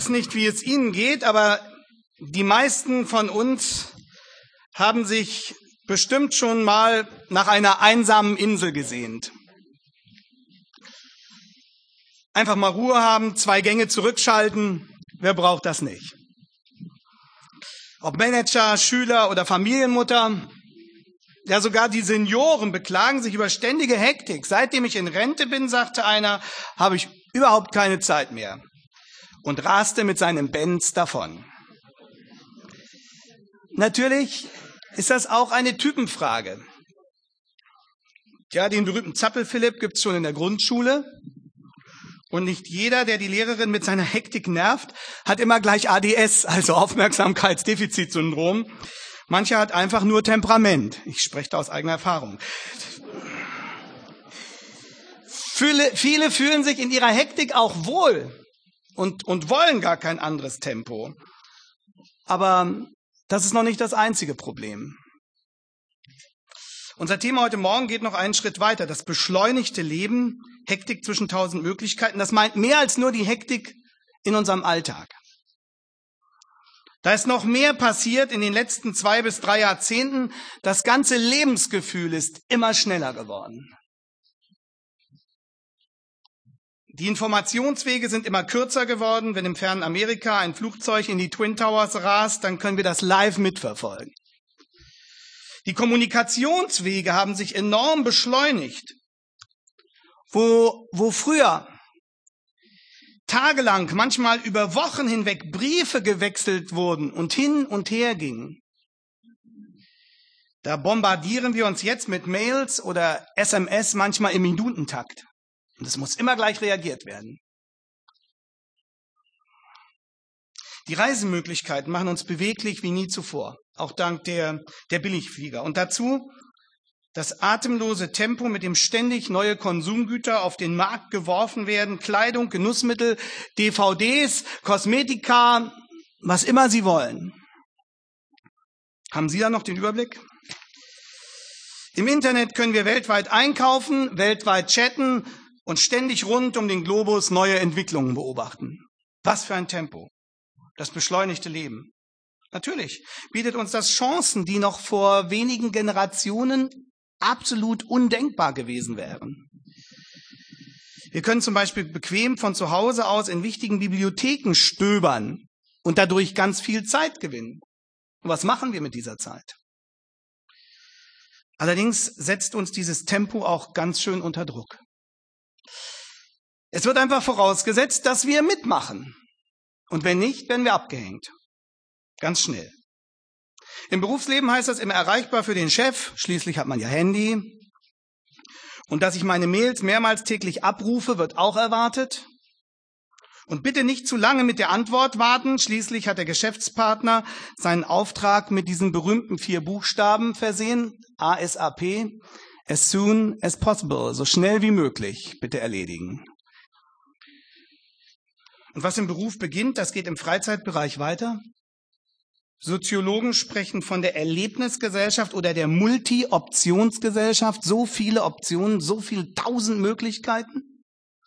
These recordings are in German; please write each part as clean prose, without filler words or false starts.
Ich weiß nicht, wie es Ihnen geht, aber die meisten von uns haben sich bestimmt schon mal nach einer einsamen Insel gesehnt. Einfach mal Ruhe haben, 2 Gänge zurückschalten, wer braucht das nicht? Ob Manager, Schüler oder Familienmutter, ja sogar die Senioren beklagen sich über ständige Hektik. Seitdem ich in Rente bin, sagte einer, habe ich überhaupt keine Zeit mehr und raste mit seinem Benz davon. Natürlich ist das auch eine Typenfrage. Ja, den berühmten Zappel-Philipp gibt es schon in der Grundschule. Und nicht jeder, der die Lehrerin mit seiner Hektik nervt, hat immer gleich ADS, also Aufmerksamkeitsdefizitsyndrom. Mancher hat einfach nur Temperament. Ich spreche da aus eigener Erfahrung. Viele fühlen sich in ihrer Hektik auch wohl und wollen gar kein anderes Tempo. Aber das ist noch nicht das einzige Problem. Unser Thema heute Morgen geht noch einen Schritt weiter. Das beschleunigte Leben, Hektik zwischen 1000 Möglichkeiten, das meint mehr als nur die Hektik in unserem Alltag. Da ist noch mehr passiert in den letzten 2 bis 3 Jahrzehnten. Das ganze Lebensgefühl ist immer schneller geworden. Die Informationswege sind immer kürzer geworden. Wenn im fernen Amerika ein Flugzeug in die Twin Towers rast, dann können wir das live mitverfolgen. Die Kommunikationswege haben sich enorm beschleunigt. Wo früher tagelang, manchmal über Wochen hinweg Briefe gewechselt wurden und hin und her gingen, da bombardieren wir uns jetzt mit Mails oder SMS manchmal im Minutentakt. Und es muss immer gleich reagiert werden. Die Reisemöglichkeiten machen uns beweglich wie nie zuvor, auch dank der Billigflieger. Und dazu das atemlose Tempo, mit dem ständig neue Konsumgüter auf den Markt geworfen werden, Kleidung, Genussmittel, DVDs, Kosmetika, was immer Sie wollen. Haben Sie da noch den Überblick? Im Internet können wir weltweit einkaufen, weltweit chatten und ständig rund um den Globus neue Entwicklungen beobachten. Was für ein Tempo. Das beschleunigte Leben. Natürlich bietet uns das Chancen, die noch vor wenigen Generationen absolut undenkbar gewesen wären. Wir können zum Beispiel bequem von zu Hause aus in wichtigen Bibliotheken stöbern und dadurch ganz viel Zeit gewinnen. Und was machen wir mit dieser Zeit? Allerdings setzt uns dieses Tempo auch ganz schön unter Druck. Es wird einfach vorausgesetzt, dass wir mitmachen. Und wenn nicht, werden wir abgehängt. Ganz schnell. Im Berufsleben heißt das immer erreichbar für den Chef. Schließlich hat man ja Handy. Und dass ich meine Mails mehrmals täglich abrufe, wird auch erwartet. Und bitte nicht zu lange mit der Antwort warten. Schließlich hat der Geschäftspartner seinen Auftrag mit diesen berühmten 4 Buchstaben versehen. ASAP. As soon as possible. So schnell wie möglich. Bitte erledigen. Und was im Beruf beginnt, das geht im Freizeitbereich weiter. Soziologen sprechen von der Erlebnisgesellschaft oder der Multi-Optionsgesellschaft. So viele Optionen, so viele 1000 Möglichkeiten.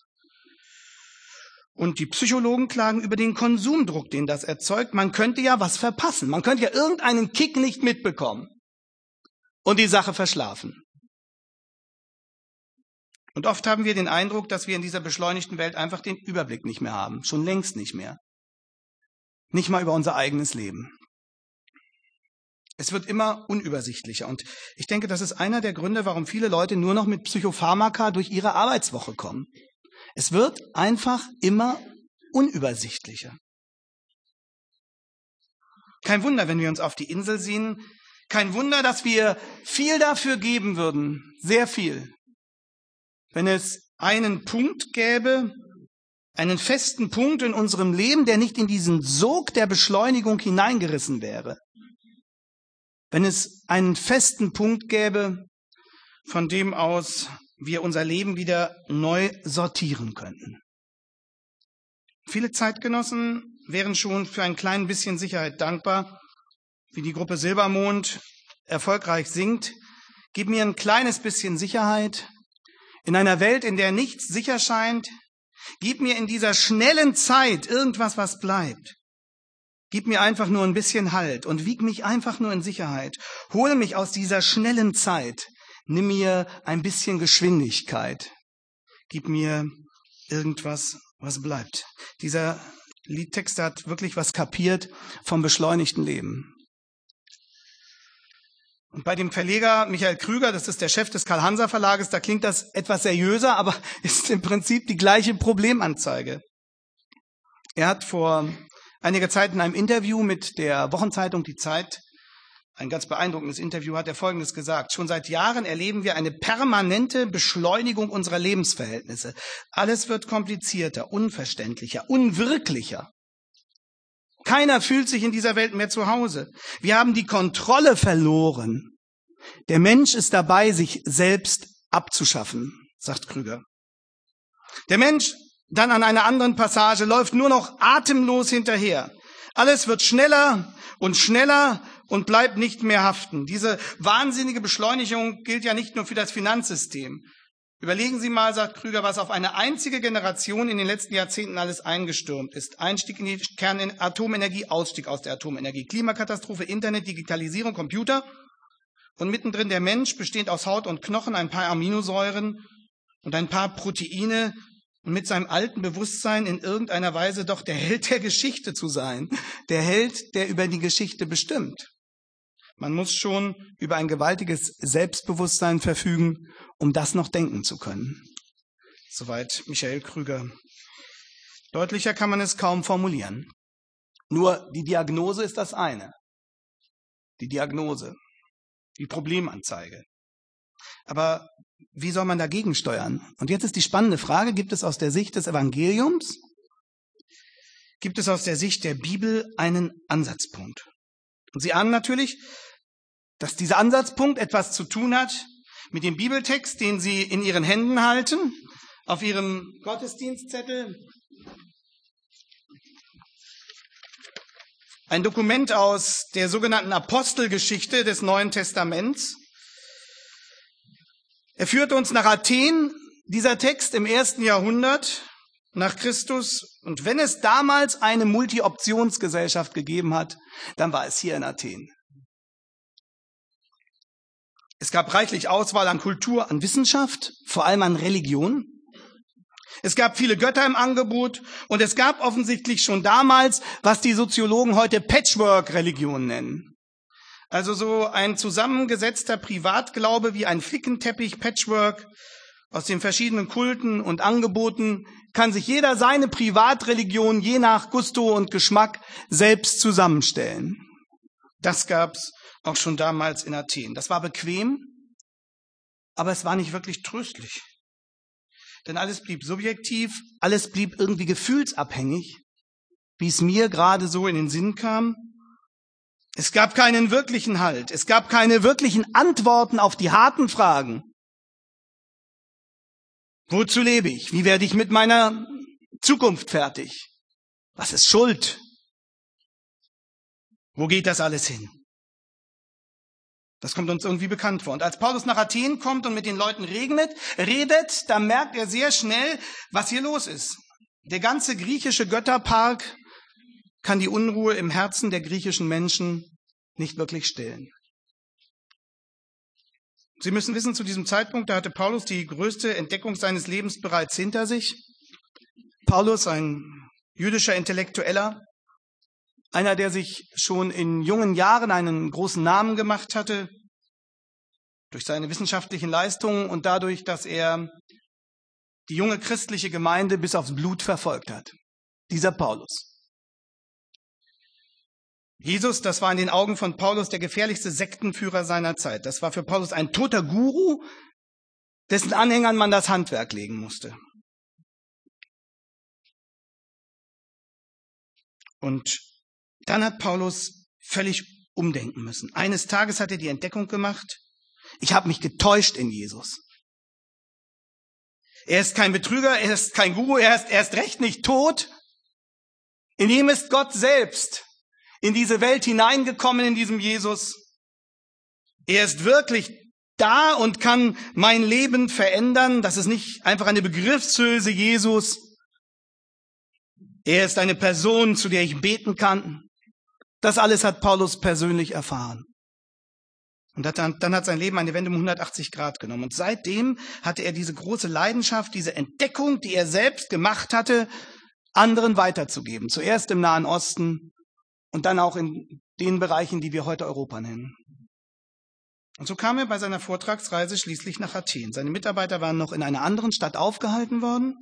Und die Psychologen klagen über den Konsumdruck, den das erzeugt. Man könnte ja was verpassen. Man könnte ja irgendeinen Kick nicht mitbekommen und die Sache verschlafen. Und oft haben wir den Eindruck, dass wir in dieser beschleunigten Welt einfach den Überblick nicht mehr haben. Schon längst nicht mehr. Nicht mal über unser eigenes Leben. Es wird immer unübersichtlicher. Und ich denke, das ist einer der Gründe, warum viele Leute nur noch mit Psychopharmaka durch ihre Arbeitswoche kommen. Es wird einfach immer unübersichtlicher. Kein Wunder, wenn wir uns auf die Insel sehen. Kein Wunder, dass wir viel dafür geben würden. Sehr viel. Wenn es einen Punkt gäbe, einen festen Punkt in unserem Leben, der nicht in diesen Sog der Beschleunigung hineingerissen wäre. Wenn es einen festen Punkt gäbe, von dem aus wir unser Leben wieder neu sortieren könnten. Viele Zeitgenossen wären schon für ein klein bisschen Sicherheit dankbar, wie die Gruppe Silbermond erfolgreich singt. Gib mir ein kleines bisschen Sicherheit. In einer Welt, in der nichts sicher scheint, Gib mir in dieser schnellen Zeit irgendwas, was bleibt. Gib mir einfach nur ein bisschen Halt und wieg mich einfach nur in Sicherheit. Hol mich aus dieser schnellen Zeit. Nimm mir ein bisschen Geschwindigkeit. Gib mir irgendwas, was bleibt. Dieser Liedtext hat wirklich was kapiert vom beschleunigten Leben. Und bei dem Verleger Michael Krüger, das ist der Chef des Karl-Hanser-Verlages, da klingt das etwas seriöser, aber ist im Prinzip die gleiche Problemanzeige. Er hat vor einiger Zeit in einem Interview mit der Wochenzeitung Die Zeit, ein ganz beeindruckendes Interview, hat er Folgendes gesagt: Schon seit Jahren erleben wir eine permanente Beschleunigung unserer Lebensverhältnisse. Alles wird komplizierter, unverständlicher, unwirklicher. Keiner fühlt sich in dieser Welt mehr zu Hause. Wir haben die Kontrolle verloren. Der Mensch ist dabei, sich selbst abzuschaffen, sagt Krüger. Der Mensch, dann an einer anderen Passage, läuft nur noch atemlos hinterher. Alles wird schneller und bleibt nicht mehr haften. Diese wahnsinnige Beschleunigung gilt ja nicht nur für das Finanzsystem. Überlegen Sie mal, sagt Krüger, was auf eine einzige Generation in den letzten Jahrzehnten alles eingestürmt ist. Einstieg in die Atomenergie, Ausstieg aus der Atomenergie, Klimakatastrophe, Internet, Digitalisierung, Computer und mittendrin der Mensch, bestehend aus Haut und Knochen, ein paar Aminosäuren und ein paar Proteine und mit seinem alten Bewusstsein in irgendeiner Weise doch der Held der Geschichte zu sein. Der Held, der über die Geschichte bestimmt. Man muss schon über ein gewaltiges Selbstbewusstsein verfügen, um das noch denken zu können. Soweit Michael Krüger. Deutlicher kann man es kaum formulieren. Nur die Diagnose ist das eine. Die Diagnose, die Problemanzeige. Aber wie soll man dagegen steuern? Und jetzt ist die spannende Frage, gibt es aus der Sicht des Evangeliums, gibt es aus der Sicht der Bibel einen Ansatzpunkt? Und Sie ahnen natürlich, dass dieser Ansatzpunkt etwas zu tun hat mit dem Bibeltext, den Sie in Ihren Händen halten, auf Ihrem Gottesdienstzettel. Ein Dokument aus der sogenannten Apostelgeschichte des Neuen Testaments. Er führt uns nach Athen, dieser Text im 1. Jahrhundert nach Christus. Und wenn es damals eine Multi-Optionsgesellschaft gegeben hat, dann war es hier in Athen. Es gab reichlich Auswahl an Kultur, an Wissenschaft, vor allem an Religion. Es gab viele Götter im Angebot und es gab offensichtlich schon damals, was die Soziologen heute Patchwork-Religion nennen. Also so ein zusammengesetzter Privatglaube wie ein Flickenteppich, Patchwork aus den verschiedenen Kulten und Angeboten, kann sich jeder seine Privatreligion je nach Gusto und Geschmack selbst zusammenstellen. Das gab's auch schon damals in Athen. Das war bequem, aber es war nicht wirklich tröstlich. Denn alles blieb subjektiv, alles blieb irgendwie gefühlsabhängig, wie es mir gerade so in den Sinn kam. Es gab keinen wirklichen Halt, es gab keine wirklichen Antworten auf die harten Fragen. Wozu lebe ich? Wie werde ich mit meiner Zukunft fertig? Was ist Schuld? Wo geht das alles hin? Das kommt uns irgendwie bekannt vor. Und als Paulus nach Athen kommt und mit den Leuten redet, da merkt er sehr schnell, was hier los ist. Der ganze griechische Götterpark kann die Unruhe im Herzen der griechischen Menschen nicht wirklich stillen. Sie müssen wissen, zu diesem Zeitpunkt, da hatte Paulus die größte Entdeckung seines Lebens bereits hinter sich. Paulus, ein jüdischer Intellektueller, einer, der sich schon in jungen Jahren einen großen Namen gemacht hatte, durch seine wissenschaftlichen Leistungen und dadurch, dass er die junge christliche Gemeinde bis aufs Blut verfolgt hat. Dieser Paulus. Jesus, das war in den Augen von Paulus der gefährlichste Sektenführer seiner Zeit. Das war für Paulus ein toter Guru, dessen Anhängern man das Handwerk legen musste. Und dann hat Paulus völlig umdenken müssen. Eines Tages hat er die Entdeckung gemacht, ich habe mich getäuscht in Jesus. Er ist kein Betrüger, er ist kein Guru, er ist erst recht nicht tot. In ihm ist Gott selbst in diese Welt hineingekommen, in diesem Jesus. Er ist wirklich da und kann mein Leben verändern. Das ist nicht einfach eine Begriffshülse, Jesus, Er ist eine Person, zu der ich beten kann. Das alles hat Paulus persönlich erfahren. Und dann hat sein Leben eine Wende um 180 Grad genommen. Und seitdem hatte er diese große Leidenschaft, diese Entdeckung, die er selbst gemacht hatte, anderen weiterzugeben. Zuerst im Nahen Osten und dann auch in den Bereichen, die wir heute Europa nennen. Und so kam er bei seiner Vortragsreise schließlich nach Athen. Seine Mitarbeiter waren noch in einer anderen Stadt aufgehalten worden.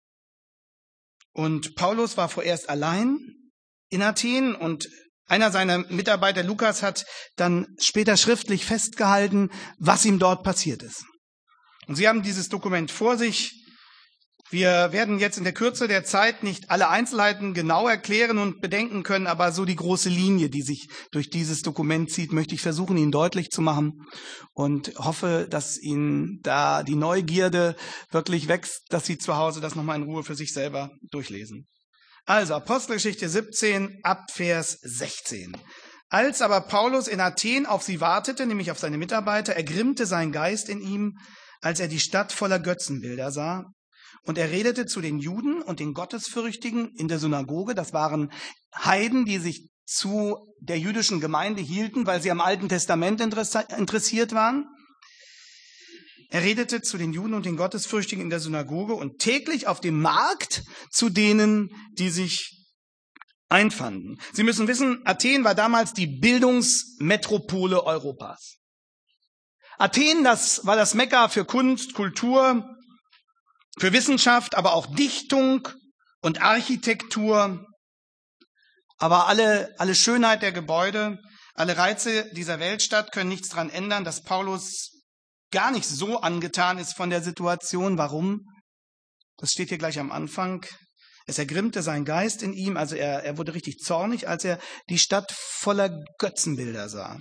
Und Paulus war vorerst allein in Athen und einer seiner Mitarbeiter, Lukas, hat dann später schriftlich festgehalten, was ihm dort passiert ist. Und Sie haben dieses Dokument vor sich. Wir werden jetzt in der Kürze der Zeit nicht alle Einzelheiten genau erklären und bedenken können, aber so die große Linie, die sich durch dieses Dokument zieht, möchte ich versuchen, Ihnen deutlich zu machen und hoffe, dass Ihnen da die Neugierde wirklich wächst, dass Sie zu Hause das nochmal in Ruhe für sich selber durchlesen. Also Apostelgeschichte 17 ab Vers 16. Als aber Paulus in Athen auf sie wartete, nämlich auf seine Mitarbeiter, ergrimmte sein Geist in ihm, als er die Stadt voller Götzenbilder sah. Und er redete zu den Juden und den Gottesfürchtigen in der Synagoge. Das waren Heiden, die sich zu der jüdischen Gemeinde hielten, weil sie am Alten Testament interessiert waren. Er redete zu den Juden und den Gottesfürchtigen in der Synagoge und täglich auf dem Markt zu denen, die sich einfanden. Sie müssen wissen, Athen war damals die Bildungsmetropole Europas. Athen, das war das Mekka für Kunst, Kultur, für Wissenschaft, aber auch Dichtung und Architektur. Aber alle Schönheit der Gebäude, alle Reize dieser Weltstadt können nichts daran ändern, dass Paulus gar nicht so angetan ist von der Situation. Warum? Das steht hier gleich am Anfang. Es ergrimmte sein Geist in ihm, also er wurde richtig zornig, als er die Stadt voller Götzenbilder sah.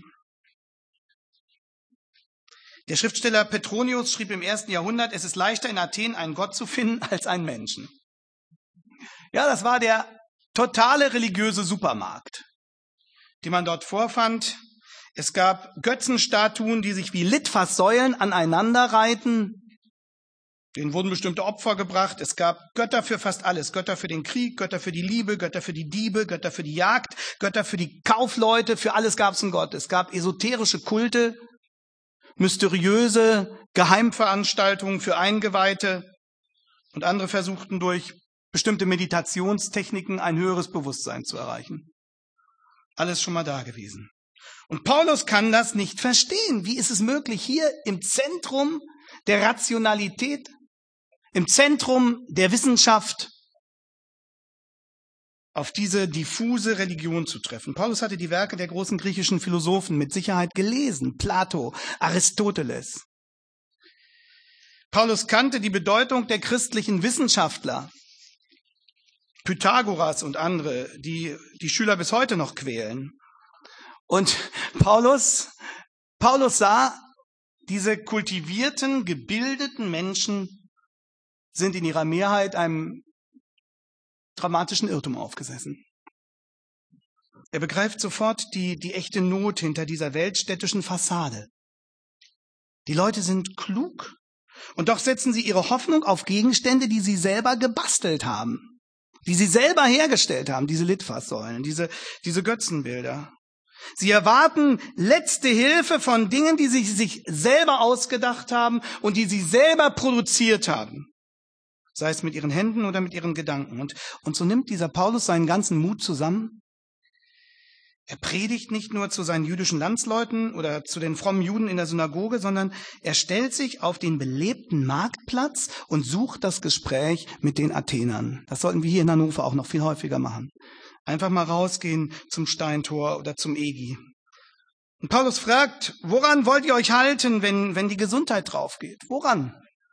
Der Schriftsteller Petronius schrieb im 1. Jahrhundert, es ist leichter in Athen einen Gott zu finden als einen Menschen. Ja, das war der totale religiöse Supermarkt, den man dort vorfand. Es gab Götzenstatuen, die sich wie Litfaßsäulen aneinander reihten. Denen wurden bestimmte Opfer gebracht. Es gab Götter für fast alles. Götter für den Krieg, Götter für die Liebe, Götter für die Diebe, Götter für die Jagd, Götter für die Kaufleute. Für alles gab es einen Gott. Es gab esoterische Kulte, mysteriöse Geheimveranstaltungen für Eingeweihte. Und andere versuchten durch bestimmte Meditationstechniken ein höheres Bewusstsein zu erreichen. Alles schon mal da gewesen. Und Paulus kann das nicht verstehen. Wie ist es möglich, hier im Zentrum der Rationalität, im Zentrum der Wissenschaft, auf diese diffuse Religion zu treffen? Paulus hatte die Werke der großen griechischen Philosophen mit Sicherheit gelesen. Plato, Aristoteles. Paulus kannte die Bedeutung der christlichen Wissenschaftler. Pythagoras und andere, die Schüler bis heute noch quälen. Und Paulus sah, diese kultivierten, gebildeten Menschen sind in ihrer Mehrheit einem dramatischen Irrtum aufgesessen. Er begreift sofort die echte Not hinter dieser weltstädtischen Fassade. Die Leute sind klug und doch setzen sie ihre Hoffnung auf Gegenstände, die sie selber gebastelt haben, die sie selber hergestellt haben, diese Litfaßsäulen, diese Götzenbilder. Sie erwarten letzte Hilfe von Dingen, die sie sich selber ausgedacht haben und die sie selber produziert haben. Sei es mit ihren Händen oder mit ihren Gedanken. Und so nimmt dieser Paulus seinen ganzen Mut zusammen. Er predigt nicht nur zu seinen jüdischen Landsleuten oder zu den frommen Juden in der Synagoge, sondern er stellt sich auf den belebten Marktplatz und sucht das Gespräch mit den Athenern. Das sollten wir hier in Hannover auch noch viel häufiger machen. Einfach mal rausgehen zum Steintor oder zum EGI. Und Paulus fragt, woran wollt ihr euch halten, wenn die Gesundheit draufgeht? Woran?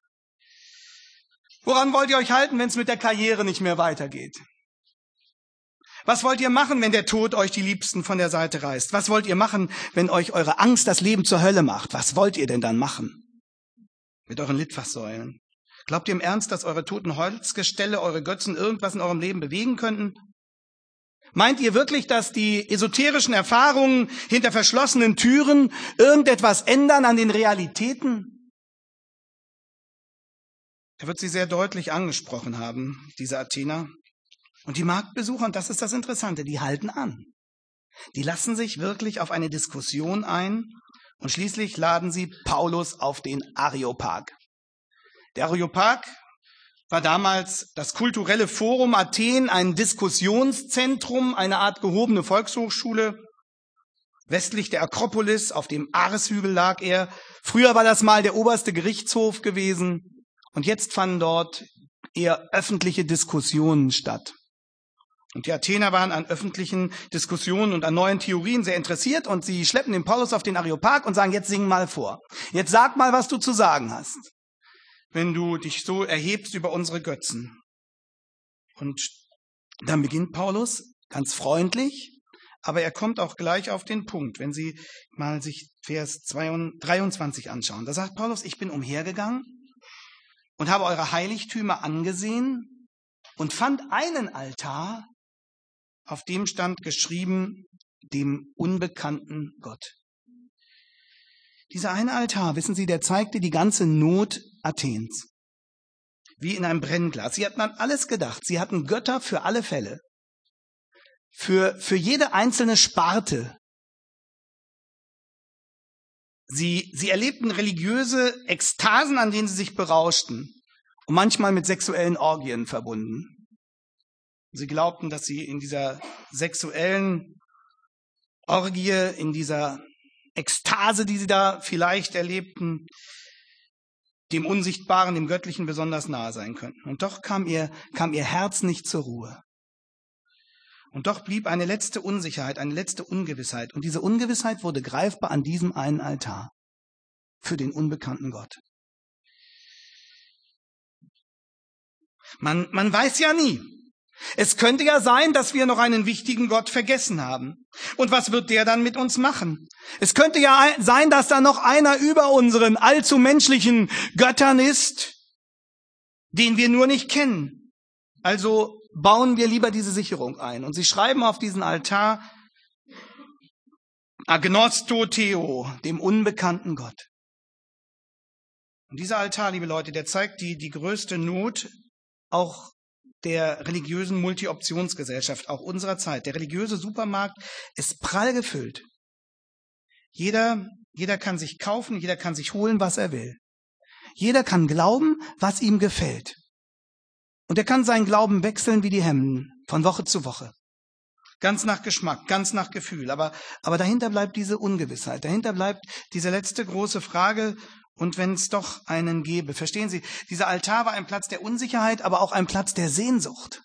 Woran wollt ihr euch halten, wenn es mit der Karriere nicht mehr weitergeht? Was wollt ihr machen, wenn der Tod euch die Liebsten von der Seite reißt? Was wollt ihr machen, wenn euch eure Angst das Leben zur Hölle macht? Was wollt ihr denn dann machen mit euren Litfaßsäulen? Glaubt ihr im Ernst, dass eure toten Holzgestelle, eure Götzen irgendwas in eurem Leben bewegen könnten? Meint ihr wirklich, dass die esoterischen Erfahrungen hinter verschlossenen Türen irgendetwas ändern an den Realitäten? Er wird sie sehr deutlich angesprochen haben, diese Athener. Und die Marktbesucher, und das ist das Interessante, die halten an. Die lassen sich wirklich auf eine Diskussion ein und schließlich laden sie Paulus auf den Areopag. Der Areopag war damals das kulturelle Forum Athen, ein Diskussionszentrum, eine Art gehobene Volkshochschule. Westlich der Akropolis, auf dem Areshügel lag er. Früher war das mal der oberste Gerichtshof gewesen und jetzt fanden dort eher öffentliche Diskussionen statt. Und die Athener waren an öffentlichen Diskussionen und an neuen Theorien sehr interessiert und sie schleppen den Paulus auf den Areopag und sagen, jetzt sing mal vor. Jetzt sag mal, was du zu sagen hast, wenn du dich so erhebst über unsere Götzen. Und dann beginnt Paulus ganz freundlich, aber er kommt auch gleich auf den Punkt, wenn Sie mal sich Vers 23 anschauen. Da sagt Paulus, ich bin umhergegangen und habe eure Heiligtümer angesehen und fand einen Altar, auf dem stand geschrieben, dem unbekannten Gott. Dieser eine Altar, wissen Sie, der zeigte die ganze Not Athens. Wie in einem Brennglas. Sie hatten an alles gedacht. Sie hatten Götter für alle Fälle. Für jede einzelne Sparte. Sie erlebten religiöse Ekstasen, an denen sie sich berauschten. Und manchmal mit sexuellen Orgien verbunden. Sie glaubten, dass sie in dieser sexuellen Orgie, in dieser Ekstase, die sie da vielleicht erlebten, dem Unsichtbaren, dem Göttlichen besonders nahe sein könnten. Und doch kam ihr Herz nicht zur Ruhe. Und doch blieb eine letzte Unsicherheit, eine letzte Ungewissheit. Und diese Ungewissheit wurde greifbar an diesem einen Altar für den unbekannten Gott. Man weiß ja nie. Es könnte ja sein, dass wir noch einen wichtigen Gott vergessen haben. Und was wird der dann mit uns machen? Es könnte ja sein, dass da noch einer über unseren allzu menschlichen Göttern ist, den wir nur nicht kennen. Also bauen wir lieber diese Sicherung ein. Und sie schreiben auf diesen Altar Agnosto Theo, dem unbekannten Gott. Und dieser Altar, liebe Leute, der zeigt die größte Not auch der religiösen Multi-Optionsgesellschaft, auch unserer Zeit. Der religiöse Supermarkt ist prall gefüllt. Jeder kann sich kaufen, jeder kann sich holen, was er will. Jeder kann glauben, was ihm gefällt. Und er kann seinen Glauben wechseln wie die Hemden, von Woche zu Woche. Ganz nach Geschmack, ganz nach Gefühl. Aber dahinter bleibt diese Ungewissheit. Dahinter bleibt diese letzte große Frage, und wenn es doch einen gäbe. Verstehen Sie, dieser Altar war ein Platz der Unsicherheit, aber auch ein Platz der Sehnsucht.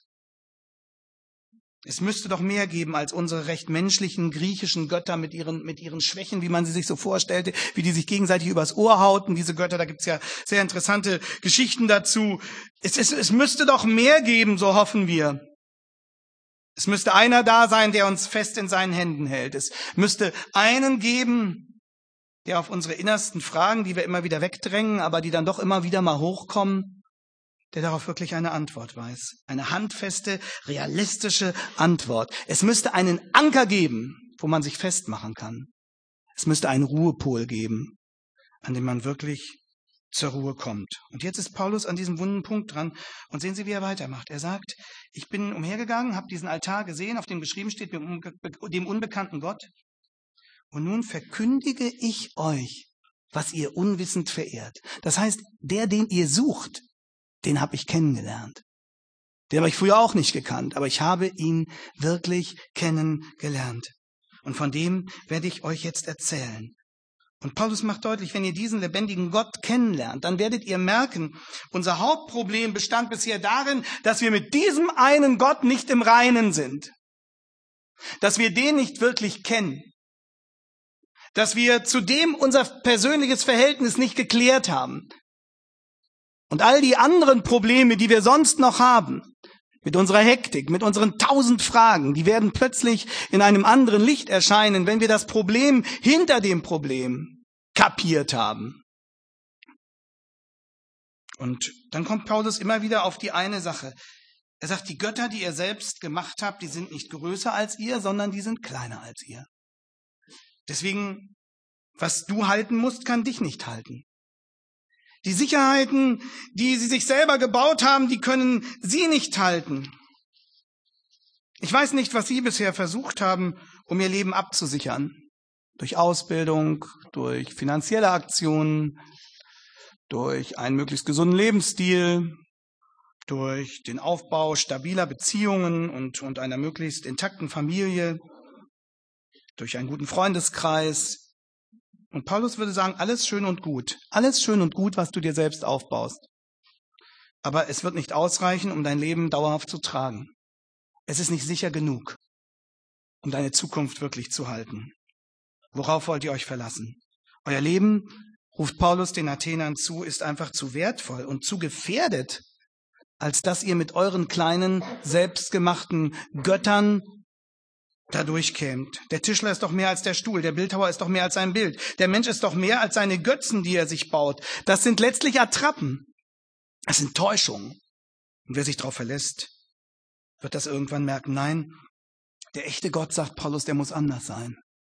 Es müsste doch mehr geben als unsere recht menschlichen griechischen Götter mit ihren Schwächen, wie man sie sich so vorstellte, wie die sich gegenseitig übers Ohr hauten. Diese Götter, da gibt's ja sehr interessante Geschichten dazu. Es müsste doch mehr geben, so hoffen wir. Es müsste einer da sein, der uns fest in seinen Händen hält. Es müsste einen geben, der auf unsere innersten Fragen, die wir immer wieder wegdrängen, aber die dann doch immer wieder mal hochkommen, der darauf wirklich eine Antwort weiß. Eine handfeste, realistische Antwort. Es müsste einen Anker geben, wo man sich festmachen kann. Es müsste einen Ruhepol geben, an dem man wirklich zur Ruhe kommt. Und jetzt ist Paulus an diesem wunden Punkt dran. Und sehen Sie, wie er weitermacht. Er sagt, ich bin umhergegangen, habe diesen Altar gesehen, auf dem geschrieben steht, dem unbekannten Gott. Und nun verkündige ich euch, was ihr unwissend verehrt. Das heißt, den ihr sucht, den habe ich kennengelernt. Den habe ich früher auch nicht gekannt, aber ich habe ihn wirklich kennengelernt. Und von dem werde ich euch jetzt erzählen. Und Paulus macht deutlich, wenn ihr diesen lebendigen Gott kennenlernt, dann werdet ihr merken, unser Hauptproblem bestand bisher darin, dass wir mit diesem einen Gott nicht im Reinen sind. Dass wir den nicht wirklich kennen. Dass wir zudem unser persönliches Verhältnis nicht geklärt haben. Und all die anderen Probleme, die wir sonst noch haben, mit unserer Hektik, mit unseren 1000 Fragen, die werden plötzlich in einem anderen Licht erscheinen, wenn wir das Problem hinter dem Problem kapiert haben. Und dann kommt Paulus immer wieder auf die eine Sache. Er sagt, die Götter, die ihr selbst gemacht habt, die sind nicht größer als ihr, sondern die sind kleiner als ihr. Deswegen, was du halten musst, kann dich nicht halten. Die Sicherheiten, die sie sich selber gebaut haben, die können sie nicht halten. Ich weiß nicht, was Sie bisher versucht haben, um Ihr Leben abzusichern. Durch Ausbildung, durch finanzielle Aktionen, durch einen möglichst gesunden Lebensstil, durch den Aufbau stabiler Beziehungen und einer möglichst intakten Familie, durch einen guten Freundeskreis. Und Paulus würde sagen, alles schön und gut, was du dir selbst aufbaust. Aber es wird nicht ausreichen, um dein Leben dauerhaft zu tragen. Es ist nicht sicher genug, um deine Zukunft wirklich zu halten. Worauf wollt ihr euch verlassen? Euer Leben, ruft Paulus den Athenern zu, ist einfach zu wertvoll und zu gefährdet, als dass ihr mit euren kleinen, selbstgemachten Göttern da durchkämt. Der Tischler ist doch mehr als der Stuhl, der Bildhauer ist doch mehr als sein Bild. Der Mensch ist doch mehr als seine Götzen, die er sich baut. Das sind letztlich Attrappen. Das sind Täuschungen. Und wer sich darauf verlässt, wird das irgendwann merken. Nein, der echte Gott, sagt Paulus, der muss anders sein.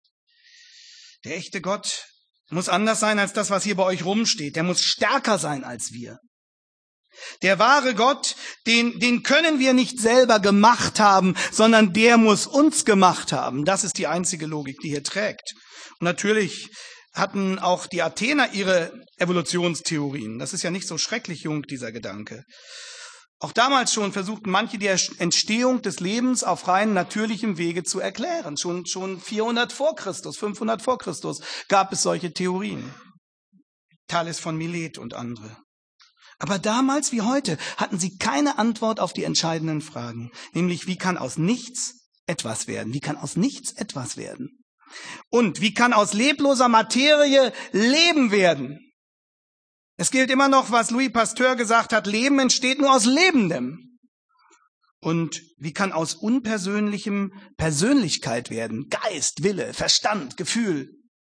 Der echte Gott muss anders sein als das, was hier bei euch rumsteht. Der muss stärker sein als wir. Der wahre Gott, den können wir nicht selber gemacht haben, sondern der muss uns gemacht haben. Das ist die einzige Logik, die hier trägt. Und natürlich hatten auch die Athener ihre Evolutionstheorien. Das ist ja nicht so schrecklich jung, dieser Gedanke. Auch damals schon versuchten manche die Entstehung des Lebens auf rein natürlichem Wege zu erklären. Schon 400 vor Christus, 500 vor Christus gab es solche Theorien. Thales von Milet und andere. Aber damals wie heute hatten sie keine Antwort auf die entscheidenden Fragen. Nämlich, wie kann aus nichts etwas werden? Wie kann aus nichts etwas werden? Und wie kann aus lebloser Materie Leben werden? Es gilt immer noch, was Louis Pasteur gesagt hat, Leben entsteht nur aus Lebendem. Und wie kann aus Unpersönlichem Persönlichkeit werden? Geist, Wille, Verstand, Gefühl.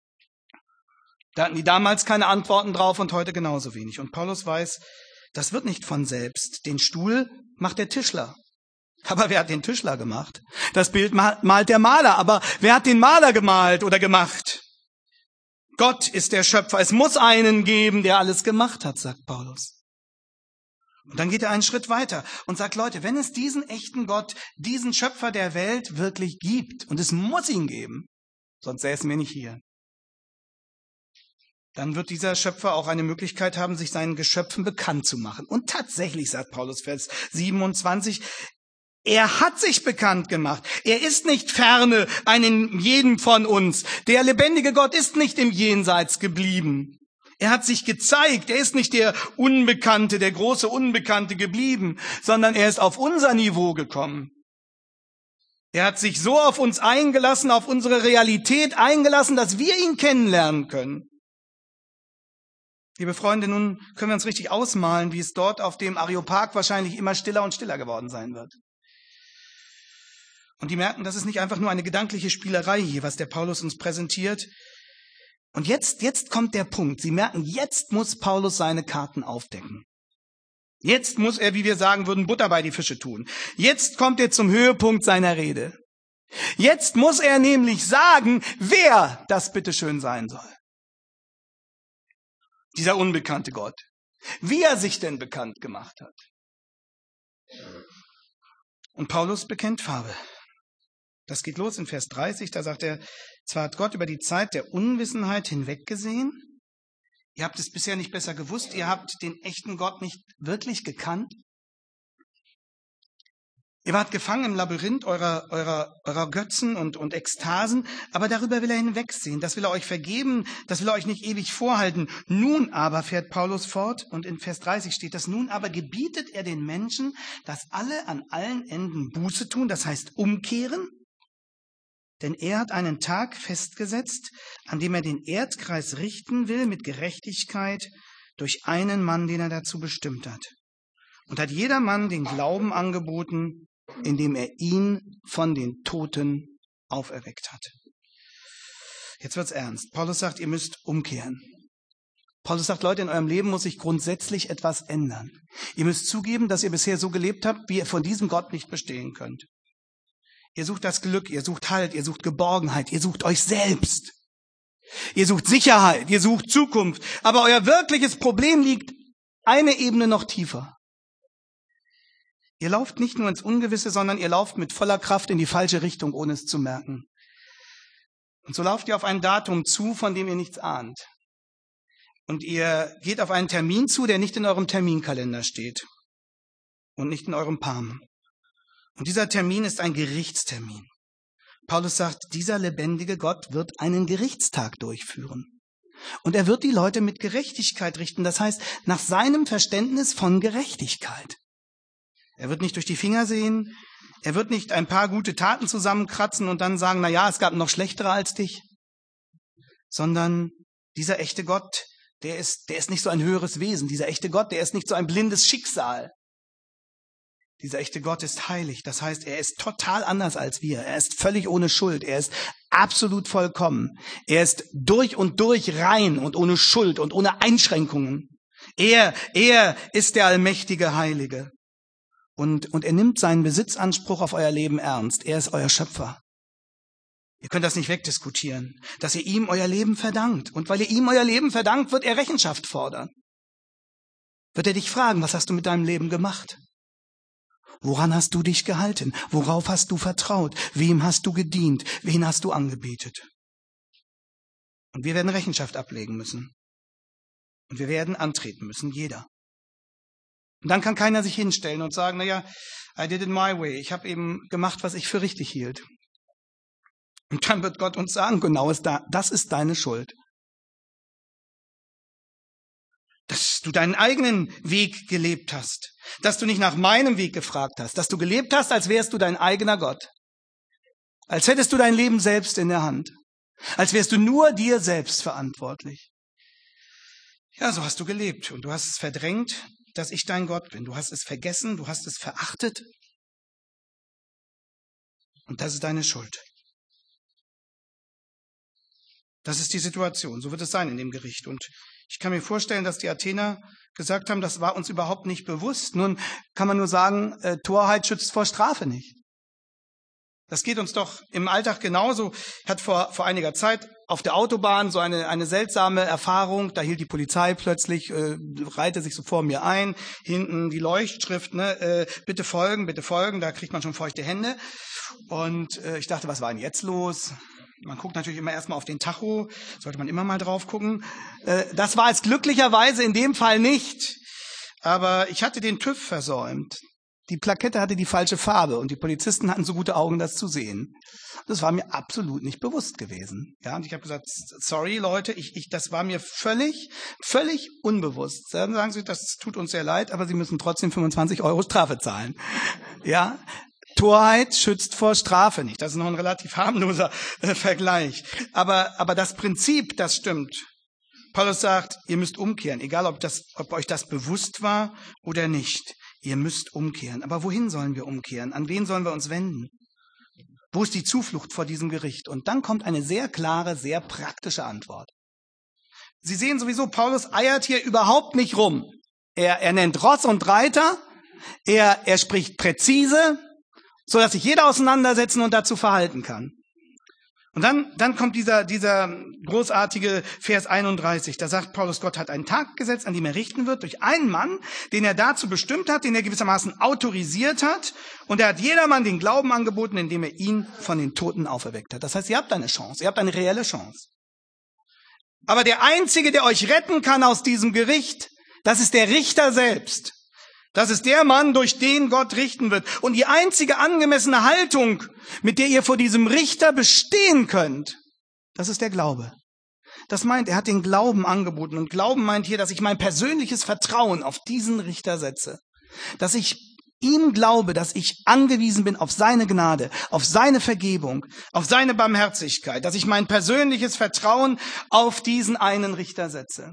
Da hatten die damals keine Antworten drauf und heute genauso wenig. Und Paulus weiß, das wird nicht von selbst. Den Stuhl macht der Tischler. Aber wer hat den Tischler gemacht? Das Bild malt der Maler. Aber wer hat den Maler gemalt oder gemacht? Gott ist der Schöpfer. Es muss einen geben, der alles gemacht hat, sagt Paulus. Und dann geht er einen Schritt weiter und sagt, Leute, wenn es diesen echten Gott, diesen Schöpfer der Welt wirklich gibt, und es muss ihn geben, sonst säßen wir nicht hier, dann wird dieser Schöpfer auch eine Möglichkeit haben, sich seinen Geschöpfen bekannt zu machen. Und tatsächlich, sagt Paulus, Vers 27, er hat sich bekannt gemacht. Er ist nicht ferne einem jeden von uns. Der lebendige Gott ist nicht im Jenseits geblieben. Er hat sich gezeigt. Er ist nicht der Unbekannte, der große Unbekannte geblieben, sondern er ist auf unser Niveau gekommen. Er hat sich so auf uns eingelassen, auf unsere Realität eingelassen, dass wir ihn kennenlernen können. Liebe Freunde, nun können wir uns richtig ausmalen, wie es dort auf dem Areopag wahrscheinlich immer stiller und stiller geworden sein wird. Und die merken, das ist nicht einfach nur eine gedankliche Spielerei hier, was der Paulus uns präsentiert. Und jetzt kommt der Punkt. Sie merken, jetzt muss Paulus seine Karten aufdecken. Jetzt muss er, wie wir sagen würden, Butter bei die Fische tun. Jetzt kommt er zum Höhepunkt seiner Rede. Jetzt muss er nämlich sagen, wer das bitteschön sein soll. Dieser unbekannte Gott. Wie er sich denn bekannt gemacht hat. Und Paulus bekennt Farbe. Das geht los in Vers 30, da sagt er, zwar hat Gott über die Zeit der Unwissenheit hinweggesehen, ihr habt es bisher nicht besser gewusst, ihr habt den echten Gott nicht wirklich gekannt. Ihr wart gefangen im Labyrinth eurer Götzen und Ekstasen, aber darüber will er hinwegsehen, das will er euch vergeben, das will er euch nicht ewig vorhalten. Nun aber, fährt Paulus fort, und in Vers 30 steht das, nun aber gebietet er den Menschen, dass alle an allen Enden Buße tun, das heißt umkehren, denn er hat einen Tag festgesetzt, an dem er den Erdkreis richten will mit Gerechtigkeit durch einen Mann, den er dazu bestimmt hat. Und hat jedermann den Glauben angeboten, indem er ihn von den Toten auferweckt hat. Jetzt wird's ernst. Paulus sagt, ihr müsst umkehren. Paulus sagt, Leute, in eurem Leben muss sich grundsätzlich etwas ändern. Ihr müsst zugeben, dass ihr bisher so gelebt habt, wie ihr von diesem Gott nicht bestehen könnt. Ihr sucht das Glück, ihr sucht Halt, ihr sucht Geborgenheit, ihr sucht euch selbst. Ihr sucht Sicherheit, ihr sucht Zukunft. Aber euer wirkliches Problem liegt eine Ebene noch tiefer. Ihr lauft nicht nur ins Ungewisse, sondern ihr lauft mit voller Kraft in die falsche Richtung, ohne es zu merken. Und so lauft ihr auf ein Datum zu, von dem ihr nichts ahnt. Und ihr geht auf einen Termin zu, der nicht in eurem Terminkalender steht und nicht in eurem Palm. Und dieser Termin ist ein Gerichtstermin. Paulus sagt, dieser lebendige Gott wird einen Gerichtstag durchführen. Und er wird die Leute mit Gerechtigkeit richten, das heißt, nach seinem Verständnis von Gerechtigkeit. Er wird nicht durch die Finger sehen, er wird nicht ein paar gute Taten zusammenkratzen und dann sagen, na ja, es gab noch schlechtere als dich, sondern dieser echte Gott, der ist nicht so ein höheres Wesen. Dieser echte Gott, der ist nicht so ein blindes Schicksal. Dieser echte Gott ist heilig. Das heißt, er ist total anders als wir. Er ist völlig ohne Schuld. Er ist absolut vollkommen. Er ist durch und durch rein und ohne Schuld und ohne Einschränkungen. Er ist der allmächtige Heilige. Und er nimmt seinen Besitzanspruch auf euer Leben ernst. Er ist euer Schöpfer. Ihr könnt das nicht wegdiskutieren, dass ihr ihm euer Leben verdankt. Und weil ihr ihm euer Leben verdankt, wird er Rechenschaft fordern. Wird er dich fragen, was hast du mit deinem Leben gemacht? Woran hast du dich gehalten? Worauf hast du vertraut? Wem hast du gedient? Wen hast du angebetet? Und wir werden Rechenschaft ablegen müssen. Und wir werden antreten müssen, jeder. Und dann kann keiner sich hinstellen und sagen, naja, I did it my way. Ich habe eben gemacht, was ich für richtig hielt. Und dann wird Gott uns sagen, genau, das ist deine Schuld. Dass du deinen eigenen Weg gelebt hast. Dass du nicht nach meinem Weg gefragt hast. Dass du gelebt hast, als wärst du dein eigener Gott. Als hättest du dein Leben selbst in der Hand. Als wärst du nur dir selbst verantwortlich. Ja, so hast du gelebt. Und du hast es verdrängt, dass ich dein Gott bin. Du hast es vergessen, du hast es verachtet. Und das ist deine Schuld. Das ist die Situation. So wird es sein in dem Gericht. Und ich kann mir vorstellen, dass die Athener gesagt haben, das war uns überhaupt nicht bewusst. Nun kann man nur sagen, Torheit schützt vor Strafe nicht. Das geht uns doch im Alltag genauso. Ich hatte vor einiger Zeit auf der Autobahn so eine seltsame Erfahrung. Da hielt die Polizei plötzlich, reihte sich so vor mir ein. Hinten die Leuchtschrift, bitte folgen, bitte folgen. Da kriegt man schon feuchte Hände. Und ich dachte, was war denn jetzt los? Man guckt natürlich immer erstmal auf den Tacho, sollte man immer mal drauf gucken. Das war es glücklicherweise in dem Fall nicht. Aber ich hatte den TÜV versäumt. Die Plakette hatte die falsche Farbe und die Polizisten hatten so gute Augen, das zu sehen. Das war mir absolut nicht bewusst gewesen. Ja, und ich habe gesagt, sorry Leute, das war mir völlig unbewusst. Dann sagen sie, das tut uns sehr leid, aber Sie müssen trotzdem 25 € Strafe zahlen. Ja. Torheit schützt vor Strafe nicht. Das ist noch ein relativ harmloser Vergleich. Aber das Prinzip, das stimmt. Paulus sagt, ihr müsst umkehren, egal ob euch das bewusst war oder nicht. Ihr müsst umkehren. Aber wohin sollen wir umkehren? An wen sollen wir uns wenden? Wo ist die Zuflucht vor diesem Gericht? Und dann kommt eine sehr klare, sehr praktische Antwort. Sie sehen sowieso, Paulus eiert hier überhaupt nicht rum. Er nennt Ross und Reiter. Er spricht präzise, so dass sich jeder auseinandersetzen und dazu verhalten kann. Und dann kommt dieser großartige Vers 31. Da sagt Paulus, Gott hat einen Tag gesetzt, an dem er richten wird, durch einen Mann, den er dazu bestimmt hat, den er gewissermaßen autorisiert hat. Und er hat jedermann den Glauben angeboten, indem er ihn von den Toten auferweckt hat. Das heißt, ihr habt eine Chance, ihr habt eine reelle Chance. Aber der Einzige, der euch retten kann aus diesem Gericht, das ist der Richter selbst. Das ist der Mann, durch den Gott richten wird. Und die einzige angemessene Haltung, mit der ihr vor diesem Richter bestehen könnt, das ist der Glaube. Das meint, er hat den Glauben angeboten. Und Glauben meint hier, dass ich mein persönliches Vertrauen auf diesen Richter setze. Dass ich ihm glaube, dass ich angewiesen bin auf seine Gnade, auf seine Vergebung, auf seine Barmherzigkeit. Dass ich mein persönliches Vertrauen auf diesen einen Richter setze.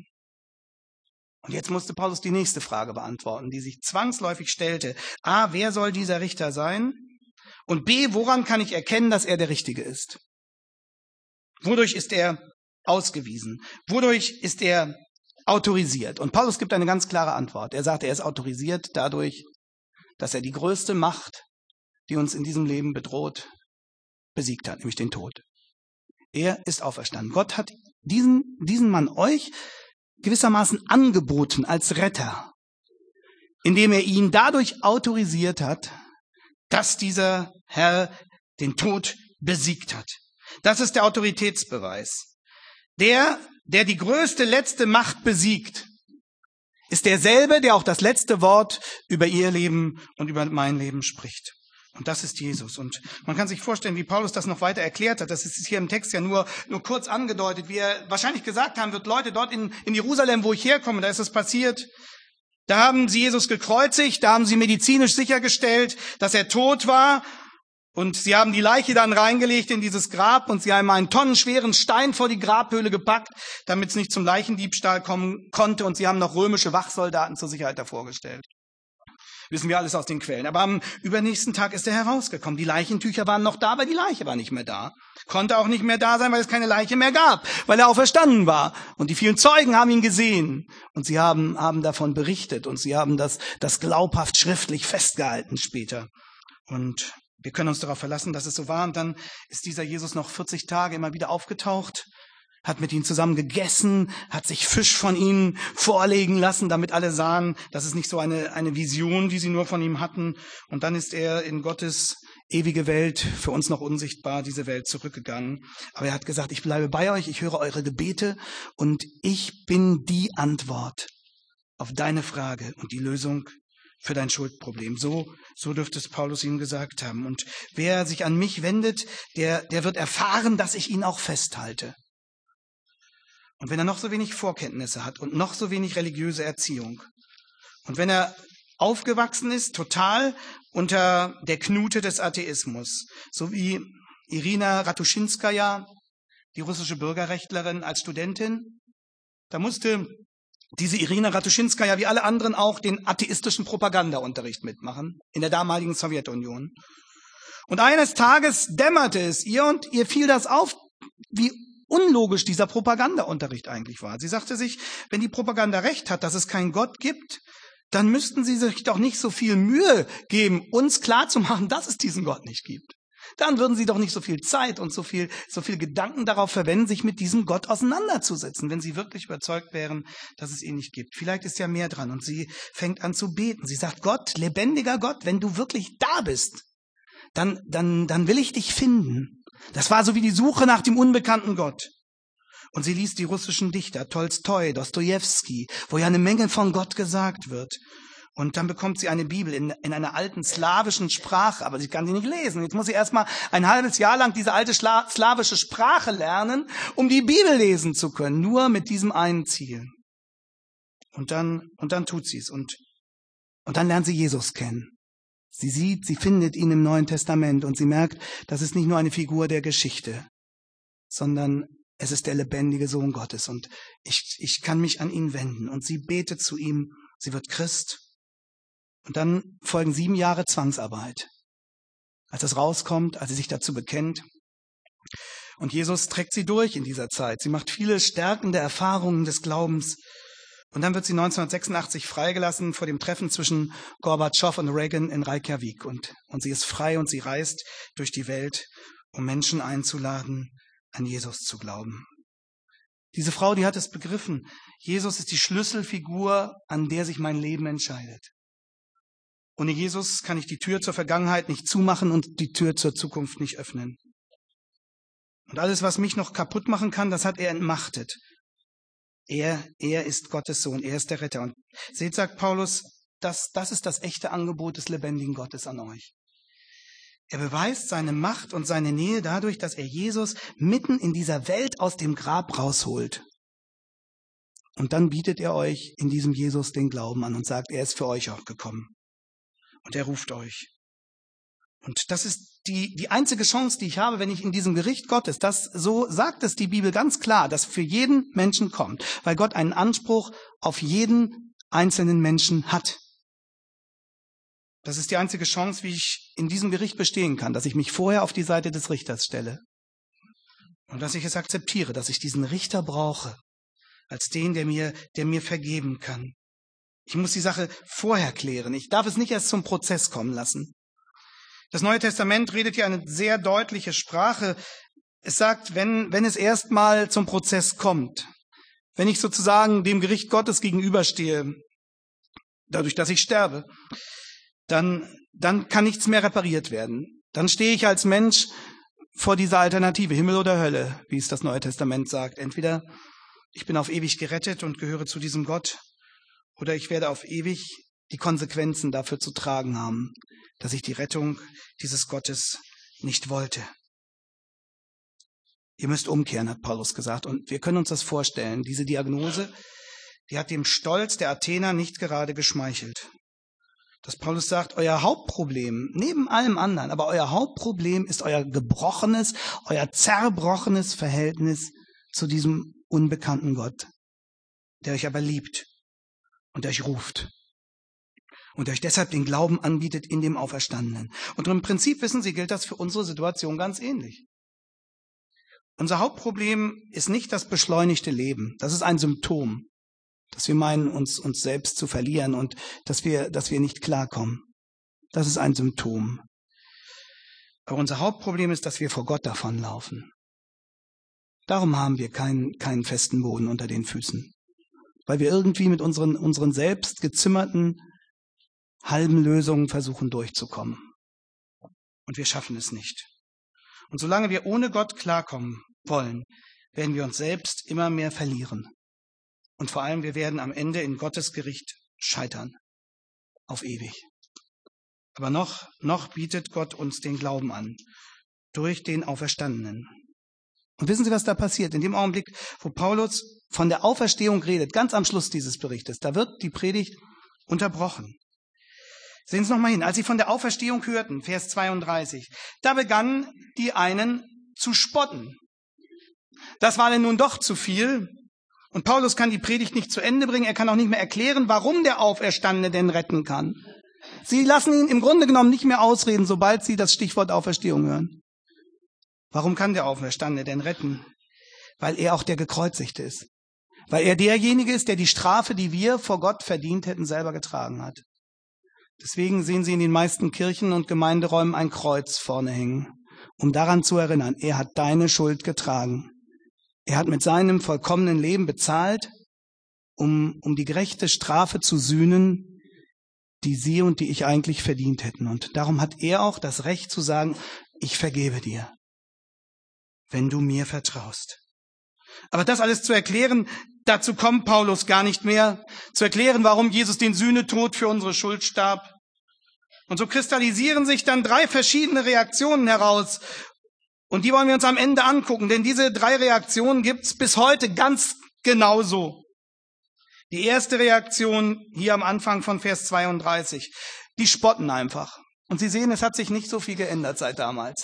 Und jetzt musste Paulus die nächste Frage beantworten, die sich zwangsläufig stellte. A, wer soll dieser Richter sein? Und B, woran kann ich erkennen, dass er der Richtige ist? Wodurch ist er ausgewiesen? Wodurch ist er autorisiert? Und Paulus gibt eine ganz klare Antwort. Er sagt, er ist autorisiert dadurch, dass er die größte Macht, die uns in diesem Leben bedroht, besiegt hat, nämlich den Tod. Er ist auferstanden. Gott hat diesen Mann euch gewissermaßen angeboten als Retter. indem er ihn dadurch autorisiert hat, dass dieser Herr den Tod besiegt hat. Das ist der Autoritätsbeweis. Der die größte, letzte Macht besiegt, ist derselbe, der auch das letzte Wort über ihr Leben und über mein Leben spricht. Und das ist Jesus. Und man kann sich vorstellen, wie Paulus das noch weiter erklärt hat. Das ist hier im Text ja nur kurz angedeutet, wie er wahrscheinlich gesagt haben wird, Leute, dort in Jerusalem, wo ich herkomme, da ist es passiert. Da haben sie Jesus gekreuzigt, da haben sie medizinisch sichergestellt, dass er tot war. Und sie haben die Leiche dann reingelegt in dieses Grab und sie haben einen tonnenschweren Stein vor die Grabhöhle gepackt, damit es nicht zum Leichendiebstahl kommen konnte. Und sie haben noch römische Wachsoldaten zur Sicherheit davor gestellt. Wissen wir alles aus den Quellen. Aber am übernächsten Tag ist er herausgekommen. Die Leichentücher waren noch da, aber die Leiche war nicht mehr da. Konnte auch nicht mehr da sein, weil es keine Leiche mehr gab, weil er auferstanden war. Und die vielen Zeugen haben ihn gesehen. Und sie haben davon berichtet. Und sie haben das glaubhaft schriftlich festgehalten später. Und wir können uns darauf verlassen, dass es so war. Und dann ist dieser Jesus noch 40 Tage immer wieder aufgetaucht, hat mit ihnen zusammen gegessen, hat sich Fisch von ihnen vorlegen lassen, damit alle sahen, das ist nicht so eine Vision, die sie nur von ihm hatten. Und dann ist er in Gottes ewige Welt, für uns noch unsichtbar, diese Welt zurückgegangen. Aber er hat gesagt, ich bleibe bei euch, ich höre eure Gebete und ich bin die Antwort auf deine Frage und die Lösung für dein Schuldproblem. So dürfte es Paulus ihm gesagt haben. Und wer sich an mich wendet, der wird erfahren, dass ich ihn auch festhalte. Und wenn er noch so wenig Vorkenntnisse hat und noch so wenig religiöse Erziehung und wenn er aufgewachsen ist, total unter der Knute des Atheismus, so wie Irina Ratuschinskaja, die russische Bürgerrechtlerin als Studentin, da musste diese Irina Ratuschinskaja wie alle anderen auch den atheistischen Propagandaunterricht mitmachen in der damaligen Sowjetunion. Und eines Tages dämmerte es ihr und ihr fiel das auf, wie unlogisch dieser Propagandaunterricht eigentlich war. Sie sagte sich, wenn die Propaganda recht hat, dass es keinen Gott gibt, dann müssten sie sich doch nicht so viel Mühe geben, uns klarzumachen, dass es diesen Gott nicht gibt. Dann würden sie doch nicht so viel Zeit und so viel Gedanken darauf verwenden, sich mit diesem Gott auseinanderzusetzen, wenn sie wirklich überzeugt wären, dass es ihn nicht gibt. Vielleicht ist ja mehr dran. Und sie fängt an zu beten. Sie sagt, Gott, lebendiger Gott, wenn du wirklich da bist, dann will ich dich finden. Das war so wie die Suche nach dem unbekannten Gott. Und sie liest die russischen Dichter, Tolstoi, Dostojewski, wo ja eine Menge von Gott gesagt wird. Und dann bekommt sie eine Bibel in einer alten slawischen Sprache, aber sie kann sie nicht lesen. Jetzt muss sie erstmal ein halbes Jahr lang diese alte slawische Sprache lernen, um die Bibel lesen zu können, nur mit diesem einen Ziel. Und dann tut sie es und dann lernt sie Jesus kennen. Sie findet ihn im Neuen Testament und sie merkt, das ist nicht nur eine Figur der Geschichte, sondern es ist der lebendige Sohn Gottes und ich kann mich an ihn wenden. Und sie betet zu ihm, sie wird Christ. Und dann folgen 7 Jahre Zwangsarbeit. Als es rauskommt, als sie sich dazu bekennt. Und Jesus trägt sie durch in dieser Zeit. Sie macht viele stärkende Erfahrungen des Glaubens. Und dann wird sie 1986 freigelassen vor dem Treffen zwischen Gorbatschow und Reagan in Reykjavik. Und sie ist frei und sie reist durch die Welt, um Menschen einzuladen, an Jesus zu glauben. Diese Frau, die hat es begriffen. Jesus ist die Schlüsselfigur, an der sich mein Leben entscheidet. Ohne Jesus kann ich die Tür zur Vergangenheit nicht zumachen und die Tür zur Zukunft nicht öffnen. Und alles, was mich noch kaputt machen kann, das hat er entmachtet. Er ist Gottes Sohn, er ist der Retter. Und seht, sagt Paulus, das ist das echte Angebot des lebendigen Gottes an euch. Er beweist seine Macht und seine Nähe dadurch, dass er Jesus mitten in dieser Welt aus dem Grab rausholt. Und dann bietet er euch in diesem Jesus den Glauben an und sagt, er ist für euch auch gekommen. Und er ruft euch. Und das ist die einzige Chance, die ich habe, wenn ich in diesem Gericht Gottes, so sagt es die Bibel ganz klar, dass für jeden Menschen kommt, weil Gott einen Anspruch auf jeden einzelnen Menschen hat. Das ist die einzige Chance, wie ich in diesem Gericht bestehen kann, dass ich mich vorher auf die Seite des Richters stelle und dass ich es akzeptiere, dass ich diesen Richter brauche, als den, der mir vergeben kann. Ich muss die Sache vorher klären. Ich darf es nicht erst zum Prozess kommen lassen. Das Neue Testament redet hier eine sehr deutliche Sprache. Es sagt, wenn es erstmal zum Prozess kommt, wenn ich sozusagen dem Gericht Gottes gegenüberstehe, dadurch, dass ich sterbe, dann kann nichts mehr repariert werden. Dann stehe ich als Mensch vor dieser Alternative, Himmel oder Hölle, wie es das Neue Testament sagt. Entweder ich bin auf ewig gerettet und gehöre zu diesem Gott, oder ich werde auf ewig die Konsequenzen dafür zu tragen haben, dass ich die Rettung dieses Gottes nicht wollte. Ihr müsst umkehren, hat Paulus gesagt. Und wir können uns das vorstellen. Diese Diagnose, die hat dem Stolz der Athener nicht gerade geschmeichelt. Dass Paulus sagt, euer Hauptproblem, neben allem anderen, aber euer Hauptproblem ist euer gebrochenes, euer zerbrochenes Verhältnis zu diesem unbekannten Gott, der euch aber liebt und der euch ruft und der euch deshalb den Glauben anbietet in dem Auferstandenen. Und im Prinzip, wissen Sie, gilt das für unsere Situation ganz ähnlich. Unser Hauptproblem ist nicht das beschleunigte Leben. Das ist ein Symptom, dass wir meinen, uns selbst zu verlieren und dass wir nicht klarkommen. Das ist ein Symptom. Aber unser Hauptproblem ist, dass wir vor Gott davonlaufen. Darum haben wir keinen festen Boden unter den Füßen. Weil wir irgendwie mit unseren selbst gezimmerten halben Lösungen versuchen durchzukommen. Und wir schaffen es nicht. Und solange wir ohne Gott klarkommen wollen, werden wir uns selbst immer mehr verlieren. Und vor allem, wir werden am Ende in Gottes Gericht scheitern. Auf ewig. Aber noch bietet Gott uns den Glauben an. Durch den Auferstandenen. Und wissen Sie, was da passiert? In dem Augenblick, wo Paulus von der Auferstehung redet, ganz am Schluss dieses Berichtes, da wird die Predigt unterbrochen. Sehen Sie noch mal hin. Als sie von der Auferstehung hörten, Vers 32, da begannen die einen zu spotten. Das war denn nun doch zu viel. Und Paulus kann die Predigt nicht zu Ende bringen. Er kann auch nicht mehr erklären, warum der Auferstandene denn retten kann. Sie lassen ihn im Grunde genommen nicht mehr ausreden, sobald sie das Stichwort Auferstehung hören. Warum kann der Auferstandene denn retten? Weil er auch der Gekreuzigte ist. Weil er derjenige ist, der die Strafe, die wir vor Gott verdient hätten, selber getragen hat. Deswegen sehen Sie in den meisten Kirchen und Gemeinderäumen ein Kreuz vorne hängen, um daran zu erinnern, er hat deine Schuld getragen. Er hat mit seinem vollkommenen Leben bezahlt, um die gerechte Strafe zu sühnen, die Sie und die ich eigentlich verdient hätten. Und darum hat er auch das Recht zu sagen, ich vergebe dir, wenn du mir vertraust. Aber das alles zu erklären, dazu kommt Paulus gar nicht mehr. Zu erklären, warum Jesus den Sühnetod für unsere Schuld starb. Und so kristallisieren sich dann 3 verschiedene Reaktionen heraus. Und die wollen wir uns am Ende angucken, denn diese 3 Reaktionen gibt's bis heute ganz genauso. Die erste Reaktion hier am Anfang von Vers 32. Die spotten einfach. Und Sie sehen, es hat sich nicht so viel geändert seit damals.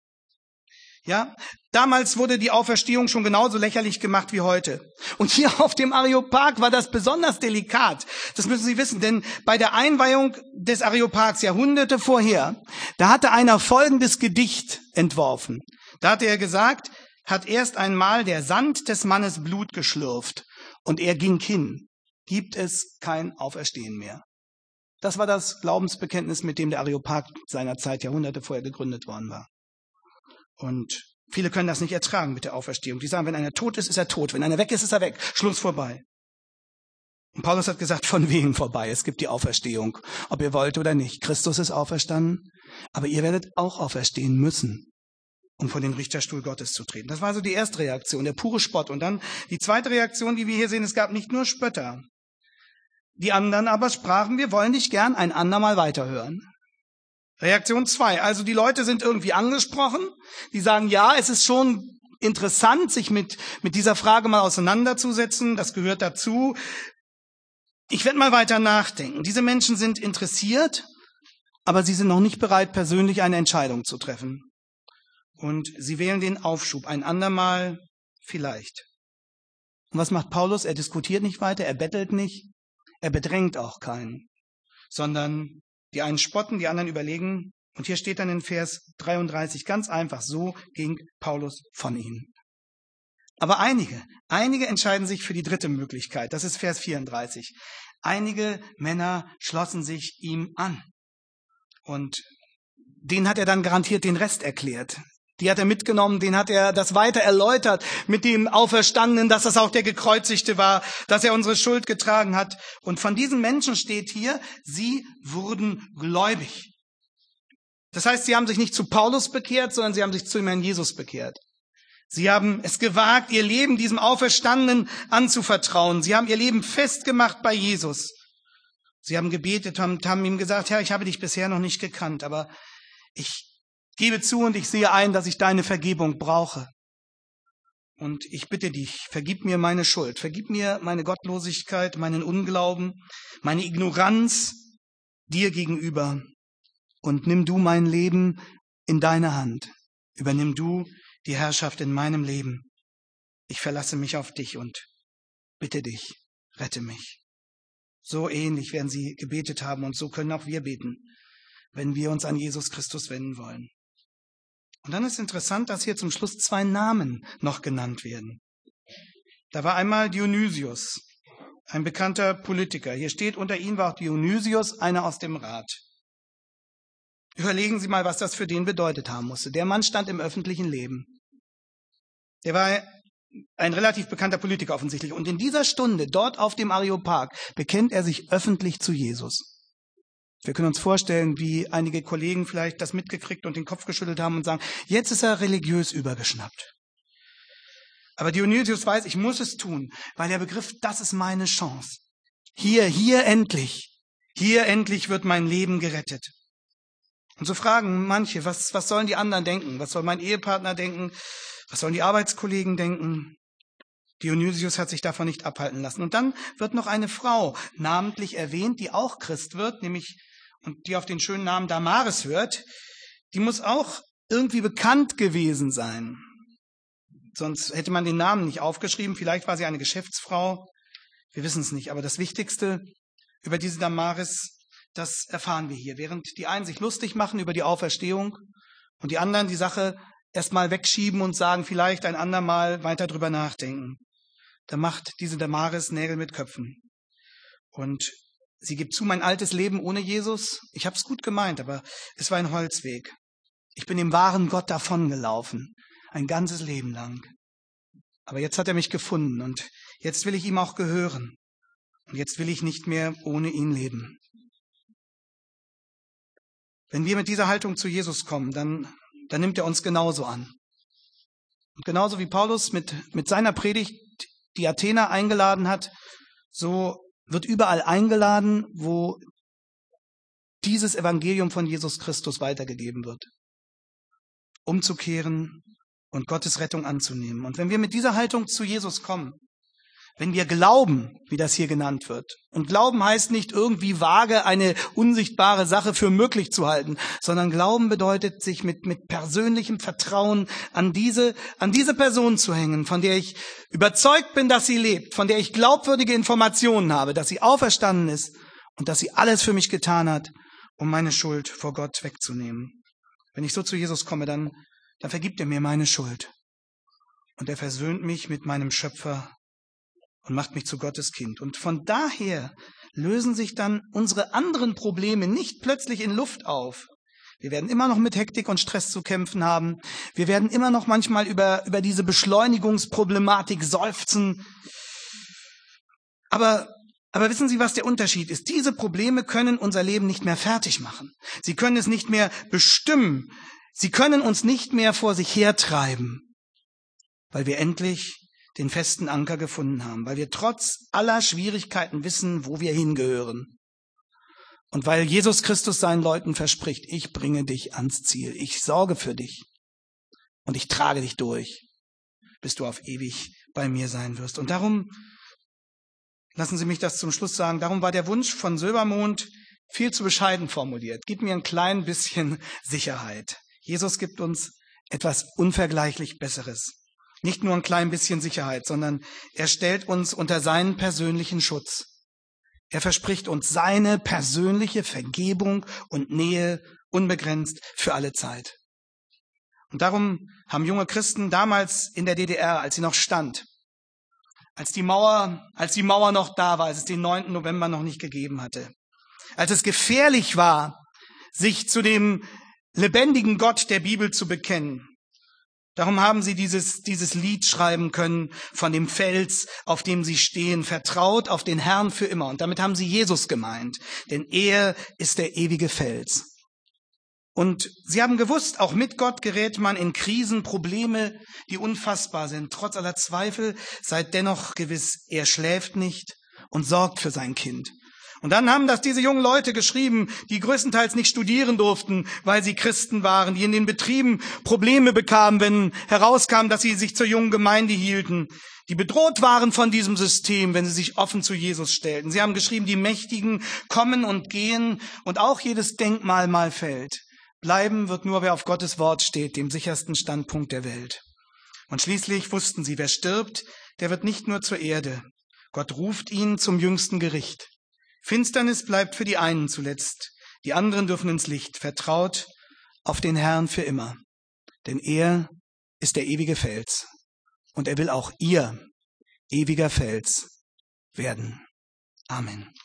Ja, damals wurde die Auferstehung schon genauso lächerlich gemacht wie heute. Und hier auf dem Areopag war das besonders delikat. Das müssen Sie wissen, denn bei der Einweihung des Areopags Jahrhunderte vorher, da hatte einer folgendes Gedicht entworfen. Da hatte er gesagt, hat erst einmal der Sand des Mannes Blut geschlürft und er ging hin. Gibt es kein Auferstehen mehr. Das war das Glaubensbekenntnis, mit dem der Areopag seinerzeit Jahrhunderte vorher gegründet worden war. Und viele können das nicht ertragen mit der Auferstehung. Die sagen, wenn einer tot ist, ist er tot. Wenn einer weg ist, ist er weg. Schluss, vorbei. Und Paulus hat gesagt, von wegen vorbei. Es gibt die Auferstehung, ob ihr wollt oder nicht. Christus ist auferstanden, aber ihr werdet auch auferstehen müssen, um vor den Richterstuhl Gottes zu treten. Das war also die erste Reaktion, der pure Spott. Und dann die zweite Reaktion, die wir hier sehen, es gab nicht nur Spötter. Die anderen aber sprachen, wir wollen dich gern ein andermal weiterhören. Reaktion 2, also die Leute sind irgendwie angesprochen, die sagen, ja, es ist schon interessant, sich mit dieser Frage mal auseinanderzusetzen, das gehört dazu. Ich werde mal weiter nachdenken. Diese Menschen sind interessiert, aber sie sind noch nicht bereit, persönlich eine Entscheidung zu treffen. Und sie wählen den Aufschub, ein andermal vielleicht. Und was macht Paulus? Er diskutiert nicht weiter, er bettelt nicht, er bedrängt auch keinen, sondern die einen spotten, die anderen überlegen. Und hier steht dann in Vers 33 ganz einfach, so ging Paulus von ihnen. Aber einige entscheiden sich für die dritte Möglichkeit. Das ist Vers 34. Einige Männer schlossen sich ihm an. Und denen hat er dann garantiert den Rest erklärt. Die hat er mitgenommen, den hat er das weiter erläutert mit dem Auferstandenen, dass das auch der Gekreuzigte war, dass er unsere Schuld getragen hat. Und von diesen Menschen steht hier, sie wurden gläubig. Das heißt, sie haben sich nicht zu Paulus bekehrt, sondern sie haben sich zu dem Herrn Jesus bekehrt. Sie haben es gewagt, ihr Leben diesem Auferstandenen anzuvertrauen. Sie haben ihr Leben festgemacht bei Jesus. Sie haben gebetet und haben ihm gesagt, Herr, ich habe dich bisher noch nicht gekannt, aber ich gebe zu und ich sehe ein, dass ich deine Vergebung brauche. Und ich bitte dich, vergib mir meine Schuld, vergib mir meine Gottlosigkeit, meinen Unglauben, meine Ignoranz dir gegenüber. Und nimm du mein Leben in deine Hand. Übernimm du die Herrschaft in meinem Leben. Ich verlasse mich auf dich und bitte dich, rette mich. So ähnlich werden sie gebetet haben und so können auch wir beten, wenn wir uns an Jesus Christus wenden wollen. Und dann ist interessant, dass hier zum Schluss 2 Namen noch genannt werden. Da war einmal Dionysius, ein bekannter Politiker. Hier steht, unter ihnen war auch Dionysius, einer aus dem Rat. Überlegen Sie mal, was das für den bedeutet haben musste. Der Mann stand im öffentlichen Leben. Der war ein relativ bekannter Politiker offensichtlich. Und in dieser Stunde, dort auf dem Areopag, bekennt er sich öffentlich zu Jesus. Wir können uns vorstellen, wie einige Kollegen vielleicht das mitgekriegt und den Kopf geschüttelt haben und sagen, jetzt ist er religiös übergeschnappt. Aber Dionysius weiß, ich muss es tun, weil er begriff, das ist meine Chance. Hier endlich wird mein Leben gerettet. Und so fragen manche, was sollen die anderen denken? Was soll mein Ehepartner denken? Was sollen die Arbeitskollegen denken? Dionysius hat sich davon nicht abhalten lassen. Und dann wird noch eine Frau namentlich erwähnt, die auch Christ wird, nämlich und die auf den schönen Namen Damaris hört. Die muss auch irgendwie bekannt gewesen sein. Sonst hätte man den Namen nicht aufgeschrieben. Vielleicht war sie eine Geschäftsfrau. Wir wissen es nicht. Aber das Wichtigste über diese Damaris, das erfahren wir hier. Während die einen sich lustig machen über die Auferstehung und die anderen die Sache erstmal wegschieben und sagen, vielleicht ein andermal weiter drüber nachdenken. Da macht diese Damaris Nägel mit Köpfen. Und sie gibt zu, mein altes Leben ohne Jesus, ich habe es gut gemeint, aber es war ein Holzweg. Ich bin dem wahren Gott davongelaufen, ein ganzes Leben lang. Aber jetzt hat er mich gefunden und jetzt will ich ihm auch gehören. Und jetzt will ich nicht mehr ohne ihn leben. Wenn wir mit dieser Haltung zu Jesus kommen, dann nimmt er uns genauso an. Und genauso wie Paulus mit seiner Predigt die Athener eingeladen hat, so wird überall eingeladen, wo dieses Evangelium von Jesus Christus weitergegeben wird. Umzukehren und Gottes Rettung anzunehmen. Und wenn wir mit dieser Haltung zu Jesus kommen, wenn wir glauben, wie das hier genannt wird, und Glauben heißt nicht irgendwie vage eine unsichtbare Sache für möglich zu halten, sondern Glauben bedeutet, sich mit persönlichem Vertrauen an diese Person zu hängen, von der ich überzeugt bin, dass sie lebt, von der ich glaubwürdige Informationen habe, dass sie auferstanden ist und dass sie alles für mich getan hat, um meine Schuld vor Gott wegzunehmen. Wenn ich so zu Jesus komme, dann vergibt er mir meine Schuld und er versöhnt mich mit meinem Schöpfer und macht mich zu Gottes Kind. Und von daher lösen sich dann unsere anderen Probleme nicht plötzlich in Luft auf. Wir werden immer noch mit Hektik und Stress zu kämpfen haben. Wir werden immer noch manchmal über diese Beschleunigungsproblematik seufzen. Aber wissen Sie, was der Unterschied ist? Diese Probleme können unser Leben nicht mehr fertig machen. Sie können es nicht mehr bestimmen. Sie können uns nicht mehr vor sich hertreiben, weil wir endlich den festen Anker gefunden haben, weil wir trotz aller Schwierigkeiten wissen, wo wir hingehören. Und weil Jesus Christus seinen Leuten verspricht, ich bringe dich ans Ziel, ich sorge für dich und ich trage dich durch, bis du auf ewig bei mir sein wirst. Und darum, lassen Sie mich das zum Schluss sagen, darum war der Wunsch von Silbermond viel zu bescheiden formuliert. Gib mir ein klein bisschen Sicherheit. Jesus gibt uns etwas unvergleichlich Besseres. Nicht nur ein klein bisschen Sicherheit, sondern er stellt uns unter seinen persönlichen Schutz. Er verspricht uns seine persönliche Vergebung und Nähe unbegrenzt für alle Zeit. Und darum haben junge Christen damals in der DDR, als sie noch stand, als die Mauer noch da war, als es den 9. November noch nicht gegeben hatte, als es gefährlich war, sich zu dem lebendigen Gott der Bibel zu bekennen, Darum haben sie dieses Lied schreiben können von dem Fels, auf dem sie stehen, vertraut auf den Herrn für immer. Und damit haben sie Jesus gemeint, denn er ist der ewige Fels. Und sie haben gewusst, auch mit Gott gerät man in Krisen, Probleme, die unfassbar sind. Trotz aller Zweifel seid dennoch gewiss, er schläft nicht und sorgt für sein Kind. Und dann haben das diese jungen Leute geschrieben, die größtenteils nicht studieren durften, weil sie Christen waren, die in den Betrieben Probleme bekamen, wenn herauskam, dass sie sich zur jungen Gemeinde hielten, die bedroht waren von diesem System, wenn sie sich offen zu Jesus stellten. Sie haben geschrieben, die Mächtigen kommen und gehen und auch jedes Denkmal mal fällt. Bleiben wird nur, wer auf Gottes Wort steht, dem sichersten Standpunkt der Welt. Und schließlich wussten sie, wer stirbt, der wird nicht nur zur Erde. Gott ruft ihn zum jüngsten Gericht. Finsternis bleibt für die einen zuletzt, die anderen dürfen ins Licht. Vertraut auf den Herrn für immer, denn er ist der ewige Fels und er will auch ihr ewiger Fels werden. Amen.